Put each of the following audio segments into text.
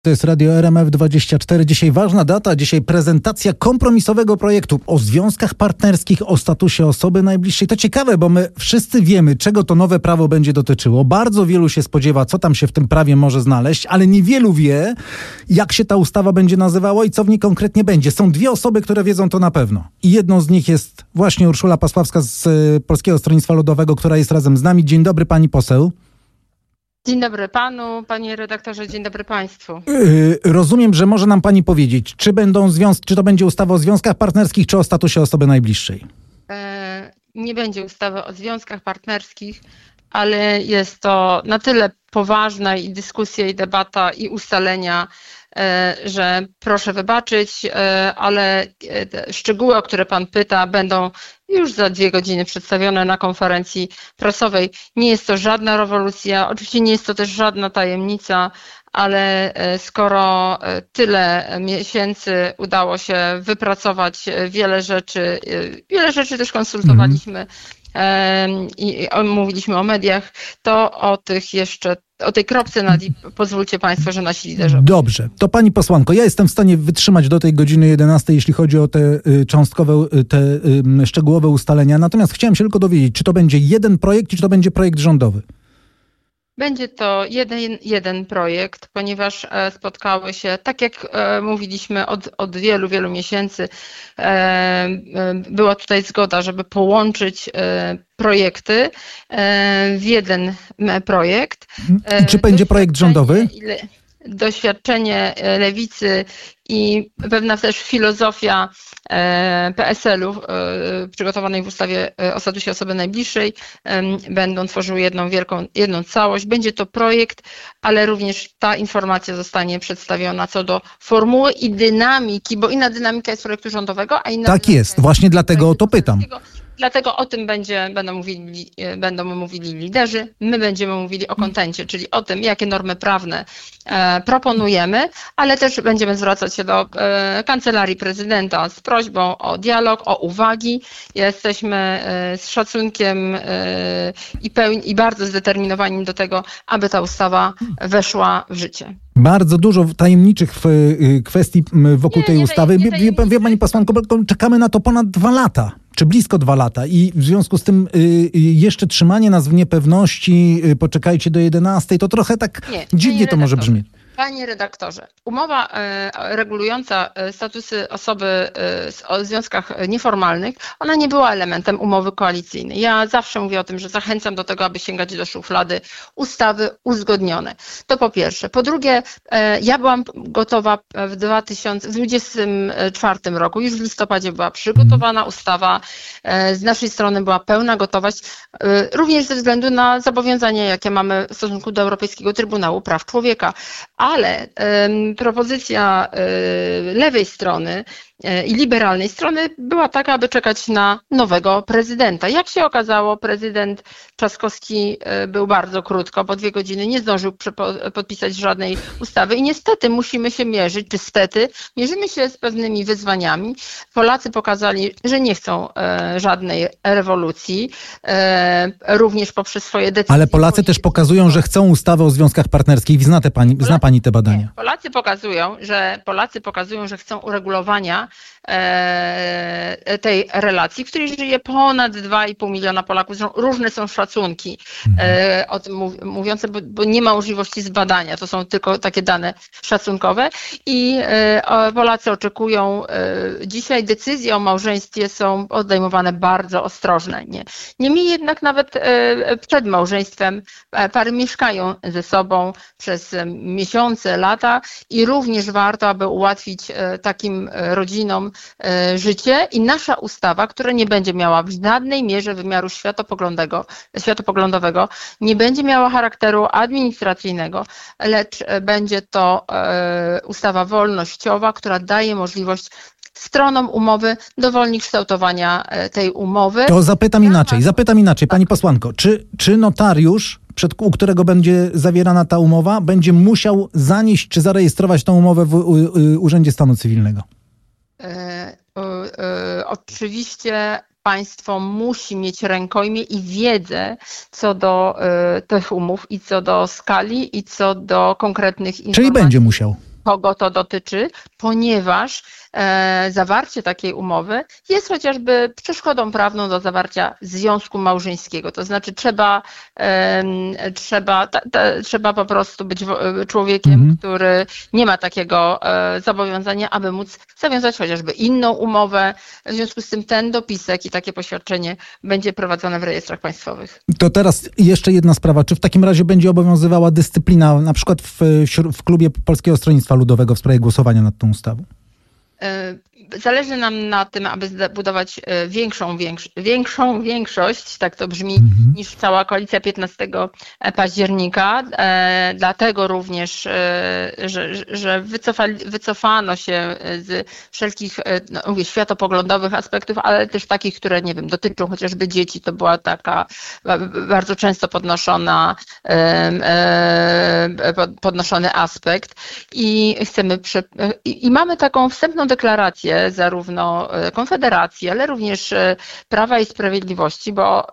To jest Radio RMF24. Dzisiaj ważna data, dzisiaj prezentacja kompromisowego projektu o związkach partnerskich, o statusie osoby najbliższej. To ciekawe, bo my wszyscy wiemy, czego to nowe prawo będzie dotyczyło. Bardzo wielu się spodziewa, co tam się w tym prawie może znaleźć, ale niewielu wie, jak się ta ustawa będzie nazywała i co w niej konkretnie będzie. Są dwie osoby, które wiedzą to na pewno. I jedną z nich jest właśnie Urszula Pasławska z Polskiego Stronnictwa Ludowego, która jest razem z nami. Dzień dobry, pani poseł. Dzień dobry panu, panie redaktorze, dzień dobry państwu. Rozumiem, że może nam pani powiedzieć, czy to będzie ustawa o związkach partnerskich, czy o statusie osoby najbliższej? Nie będzie ustawy o związkach partnerskich, ale jest to na tyle poważna i dyskusja, i debata, i ustalenia, że proszę wybaczyć, ale szczegóły, o które pan pyta, będą już za 2 godziny przedstawione na konferencji prasowej. Nie jest to żadna rewolucja, oczywiście nie jest to też żadna tajemnica, ale skoro tyle miesięcy udało się wypracować wiele rzeczy też konsultowaliśmy i mówiliśmy o mediach, to o tej kropce nad i pozwólcie państwo, że nasi liderzy. Dobrze, to pani posłanko, ja jestem w stanie wytrzymać do tej godziny 11, jeśli chodzi o te cząstkowe, szczegółowe ustalenia. Natomiast chciałem się tylko dowiedzieć, czy to będzie jeden projekt, czy to będzie projekt rządowy? Będzie to jeden projekt, ponieważ spotkały się, tak jak mówiliśmy od wielu, wielu miesięcy, była tutaj zgoda, żeby połączyć projekty w jeden projekt. I czy będzie projekt rządowy? Doświadczenie Lewicy i pewna też filozofia PSL-u przygotowanej w ustawie o statusie osoby najbliższej będą tworzyły jedną całość. Będzie to projekt, ale również ta informacja zostanie przedstawiona co do formuły i dynamiki, bo inna dynamika jest projektu rządowego, a inna tak jest, właśnie dlatego o to pytam. Dlatego o tym będą mówili liderzy, my będziemy mówili o kontencie, czyli o tym, jakie normy prawne proponujemy, ale też będziemy zwracać się do Kancelarii Prezydenta z prośbą o dialog, o uwagi. Jesteśmy z szacunkiem i bardzo zdeterminowani do tego, aby ta ustawa weszła w życie. Bardzo dużo tajemniczych kwestii wokół tej ustawy. Wie pani posłanko, czekamy na to ponad 2 lata. Czy blisko 2 lata i w związku z tym jeszcze trzymanie nas w niepewności, poczekajcie do 11, to trochę tak dziwnie to może brzmieć. Panie redaktorze, umowa regulująca statusy osoby o związkach nieformalnych, ona nie była elementem umowy koalicyjnej. Ja zawsze mówię o tym, że zachęcam do tego, aby sięgać do szuflady ustawy uzgodnione. To po pierwsze. Po drugie, ja byłam gotowa w 2024 roku, już w listopadzie była przygotowana ustawa, z naszej strony była pełna gotowość, również ze względu na zobowiązania, jakie mamy w stosunku do Europejskiego Trybunału Praw Człowieka. Ale propozycja lewej strony i liberalnej strony była taka, aby czekać na nowego prezydenta. Jak się okazało, prezydent Trzaskowski był bardzo krótko, po 2 godziny nie zdążył podpisać żadnej ustawy i niestety musimy się mierzyć, mierzymy się z pewnymi wyzwaniami. Polacy pokazali, że nie chcą żadnej rewolucji, również poprzez swoje decyzje. Ale Polacy też pokazują, że chcą ustawę o związkach partnerskich. Zna pani te badania? Nie. Polacy pokazują, że chcą uregulowania tej relacji, w której żyje ponad 2,5 miliona Polaków. Różne są szacunki o tym mówiące, bo nie ma możliwości zbadania. To są tylko takie dane szacunkowe i Polacy oczekują. Dzisiaj decyzje o małżeństwie są podejmowane bardzo ostrożnie. Niemniej jednak nawet przed małżeństwem pary mieszkają ze sobą przez miesiące, lata i również warto, aby ułatwić takim rodzinom życie i nasza ustawa, która nie będzie miała w żadnej mierze wymiaru światopoglądowego, nie będzie miała charakteru administracyjnego, lecz będzie to ustawa wolnościowa, która daje możliwość stronom umowy dowolnie kształtowania tej umowy. To zapytam inaczej, pani posłanko. Czy notariusz, u którego będzie zawierana ta umowa, będzie musiał zanieść czy zarejestrować tę umowę w Urzędzie Stanu Cywilnego? Oczywiście państwo musi mieć rękojmię i wiedzę co do tych umów i co do skali i co do konkretnych informacji. Czyli będzie musiał. kogo to dotyczy, ponieważ zawarcie takiej umowy jest chociażby przeszkodą prawną do zawarcia związku małżeńskiego. To znaczy trzeba po prostu być człowiekiem, który nie ma takiego zobowiązania, aby móc zawiązać chociażby inną umowę. W związku z tym ten dopisek i takie poświadczenie będzie prowadzone w rejestrach państwowych. To teraz jeszcze jedna sprawa. Czy w takim razie będzie obowiązywała dyscyplina, na przykład w klubie Polskiego Stronnictwa Ludowego w sprawie głosowania nad tą ustawą? Zależy nam na tym, aby zbudować większą większość, tak to brzmi, niż cała koalicja 15 października. Dlatego również, że wycofano się z wszelkich światopoglądowych aspektów, ale też takich, które, nie wiem, dotyczą chociażby dzieci. To była taka bardzo często podnoszony aspekt i mamy taką wstępną deklarację zarówno Konfederacji, ale również Prawa i Sprawiedliwości, bo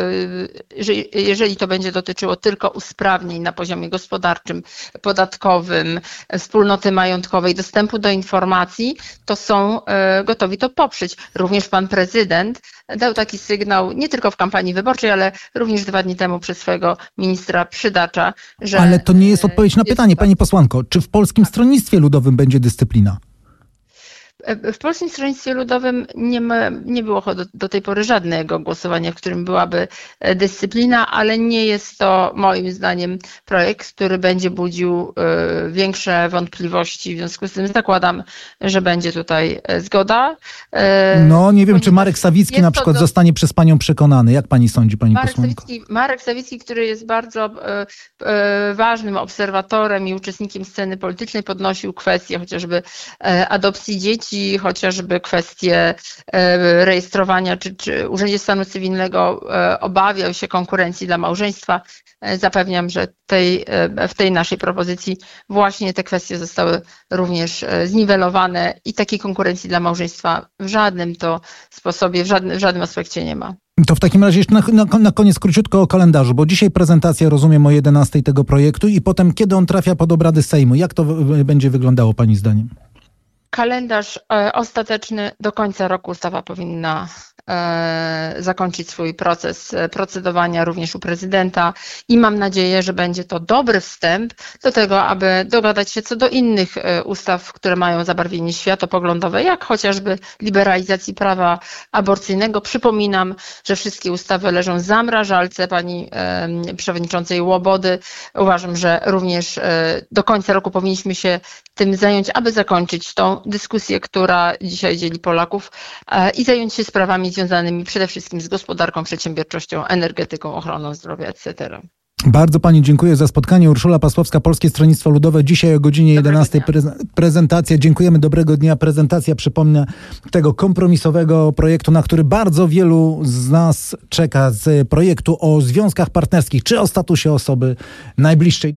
jeżeli to będzie dotyczyło tylko usprawnień na poziomie gospodarczym, podatkowym, wspólnoty majątkowej, dostępu do informacji, to są gotowi to poprzeć. Również pan prezydent dał taki sygnał nie tylko w kampanii wyborczej, ale również 2 dni temu przez swojego ministra Przydacza, że... Ale to nie jest odpowiedź na pytanie, pani posłanko. Czy w Polskim Stronnictwie Ludowym będzie dyscyplina? W Polskim Stronnictwie Ludowym nie było do tej pory żadnego głosowania, w którym byłaby dyscyplina, ale nie jest to moim zdaniem projekt, który będzie budził większe wątpliwości. W związku z tym zakładam, że będzie tutaj zgoda. No nie wiem, czy Marek Sawicki na przykład zostanie przez panią przekonany. Jak pani sądzi, pani posłanko? Marek Sawicki, który jest bardzo ważnym obserwatorem i uczestnikiem sceny politycznej, podnosił kwestię chociażby adopcji dzieci, chociażby kwestie rejestrowania czy Urzędzie Stanu Cywilnego, obawiał się konkurencji dla małżeństwa. Zapewniam, że w tej naszej propozycji właśnie te kwestie zostały również zniwelowane i takiej konkurencji dla małżeństwa w żadnym to sposobie, w żadnym aspekcie nie ma. To w takim razie jeszcze na koniec króciutko o kalendarzu, bo dzisiaj prezentacja, rozumiem, o 11 tego projektu i potem kiedy on trafia pod obrady Sejmu? Jak to będzie wyglądało pani zdaniem? Kalendarz ostateczny do końca roku ustawa powinna zakończyć swój proces procedowania również u prezydenta i mam nadzieję, że będzie to dobry wstęp do tego, aby dogadać się co do innych ustaw, które mają zabarwienie światopoglądowe, jak chociażby liberalizacji prawa aborcyjnego. Przypominam, że wszystkie ustawy leżą w zamrażalce pani przewodniczącej Łobody. Uważam, że również do końca roku powinniśmy się tym zająć, aby zakończyć tą dyskusję, która dzisiaj dzieli Polaków i zająć się sprawami związanymi przede wszystkim z gospodarką, przedsiębiorczością, energetyką, ochroną zdrowia, etc. Bardzo pani dziękuję za spotkanie. Urszula Pasławska, Polskie Stronnictwo Ludowe. Dzisiaj o godzinie 11 prezentacja. Dziękujemy, dobrego dnia. Prezentacja, przypomnę, tego kompromisowego projektu, na który bardzo wielu z nas czeka, z projektu o związkach partnerskich, czy o statusie osoby najbliższej.